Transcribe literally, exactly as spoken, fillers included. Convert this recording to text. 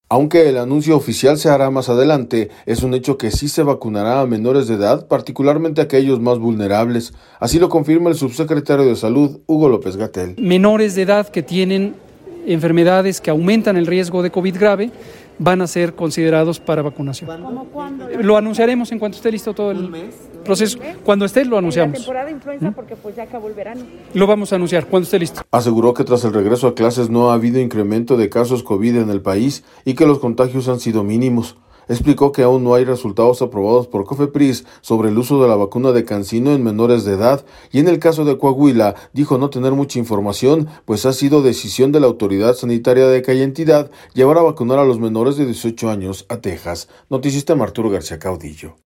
Aunque el anuncio oficial se hará más adelante, es un hecho que sí se vacunará a menores de edad, particularmente aquellos más vulnerables. Así lo confirma el subsecretario de Salud, Hugo López-Gatell. Menores de edad que tienen enfermedades que aumentan el riesgo de COVID grave van a ser considerados para vacunación. ¿Cómo cuándo? Lo anunciaremos en cuanto esté listo todo el proceso. Cuando esté, lo anunciamos. En la temporada de influenza, porque pues ya acabó el verano. Lo vamos a anunciar cuando esté listo. Aseguró que tras el regreso a clases no ha habido incremento de casos COVID en el país y que los contagios han sido mínimos. Explicó que aún no hay resultados aprobados por COFEPRIS sobre el uso de la vacuna de CanSino en menores de edad, y en el caso de Coahuila dijo no tener mucha información, pues ha sido decisión de la autoridad sanitaria de aquella entidad llevar a vacunar a los menores de dieciocho años a Texas. Noticista Arturo García Caudillo.